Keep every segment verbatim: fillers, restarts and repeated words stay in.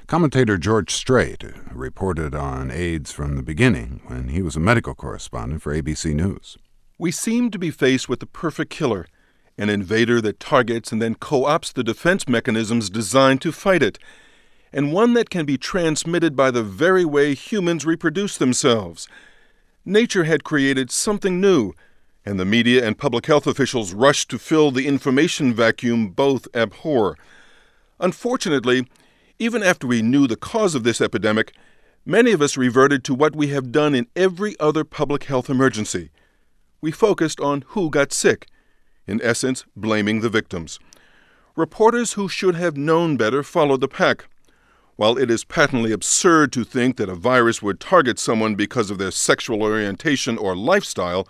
Commentator George Strait reported on AIDS from the beginning when he was a medical correspondent for A B C News. We seem to be faced with the perfect killer, an invader that targets and then co-opts the defense mechanisms designed to fight it, and one that can be transmitted by the very way humans reproduce themselves. Nature had created something new, and the media and public health officials rushed to fill the information vacuum both abhor. Unfortunately, even after we knew the cause of this epidemic, many of us reverted to what we have done in every other public health emergency. We focused on who got sick, in essence, blaming the victims. Reporters who should have known better followed the pack. While it is patently absurd to think that a virus would target someone because of their sexual orientation or lifestyle,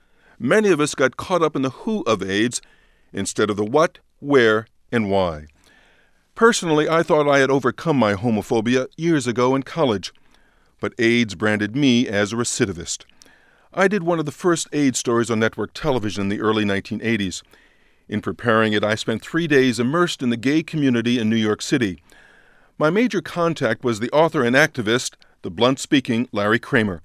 many of us got caught up in the who of AIDS instead of the what, where, and why. Personally, I thought I had overcome my homophobia years ago in college, but AIDS branded me as a recidivist. I did one of the first AIDS stories on network television in the early nineteen eighties. In preparing it, I spent three days immersed in the gay community in New York City. My major contact was the author and activist, the blunt-speaking Larry Kramer.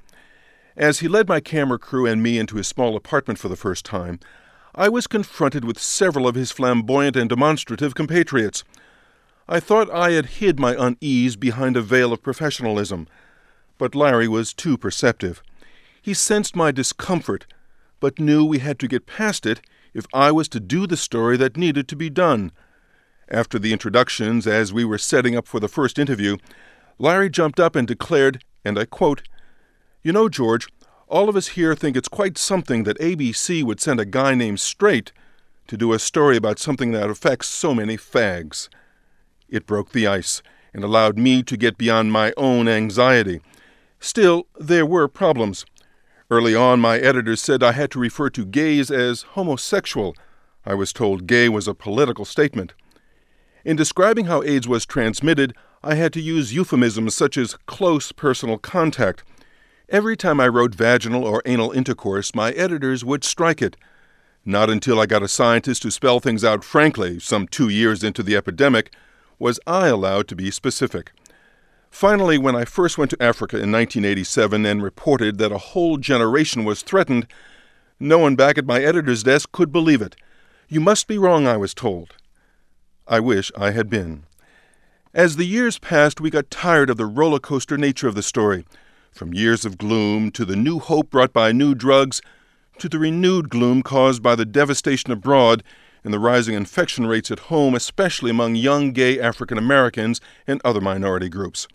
As he led my camera crew and me into his small apartment for the first time, I was confronted with several of his flamboyant and demonstrative compatriots. I thought I had hid my unease behind a veil of professionalism, but Larry was too perceptive. He sensed my discomfort, but knew we had to get past it if I was to do the story that needed to be done. After the introductions, as we were setting up for the first interview, Larry jumped up and declared, and I quote, "You know, George, all of us here think it's quite something that A B C would send a guy named Strait to do a story about something that affects so many fags." It broke the ice and allowed me to get beyond my own anxiety. Still, there were problems. Early on, my editors said I had to refer to gays as homosexual. I was told gay was a political statement. In describing how AIDS was transmitted, I had to use euphemisms such as close personal contact. Every time I wrote vaginal or anal intercourse, my editors would strike it. Not until I got a scientist to spell things out frankly, some two years into the epidemic, was I allowed to be specific. Finally, when I first went to Africa in nineteen eighty-seven and reported that a whole generation was threatened, no one back at my editor's desk could believe it. "You must be wrong," I was told. I wish I had been. As the years passed, we got tired of the roller coaster nature of the story, from years of gloom to the new hope brought by new drugs to the renewed gloom caused by the devastation abroad and the rising infection rates at home, especially among young gay African Americans and other minority groups.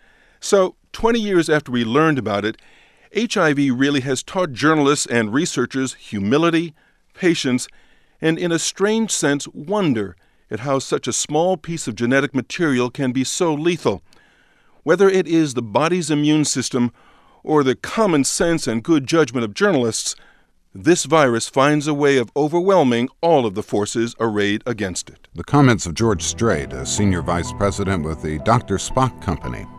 So, twenty years after we learned about it, H I V really has taught journalists and researchers humility, patience, and in a strange sense, wonder at how such a small piece of genetic material can be so lethal. Whether it is the body's immune system or the common sense and good judgment of journalists, this virus finds a way of overwhelming all of the forces arrayed against it. The comments of George Strait, a senior vice president with the Doctor Spock Company.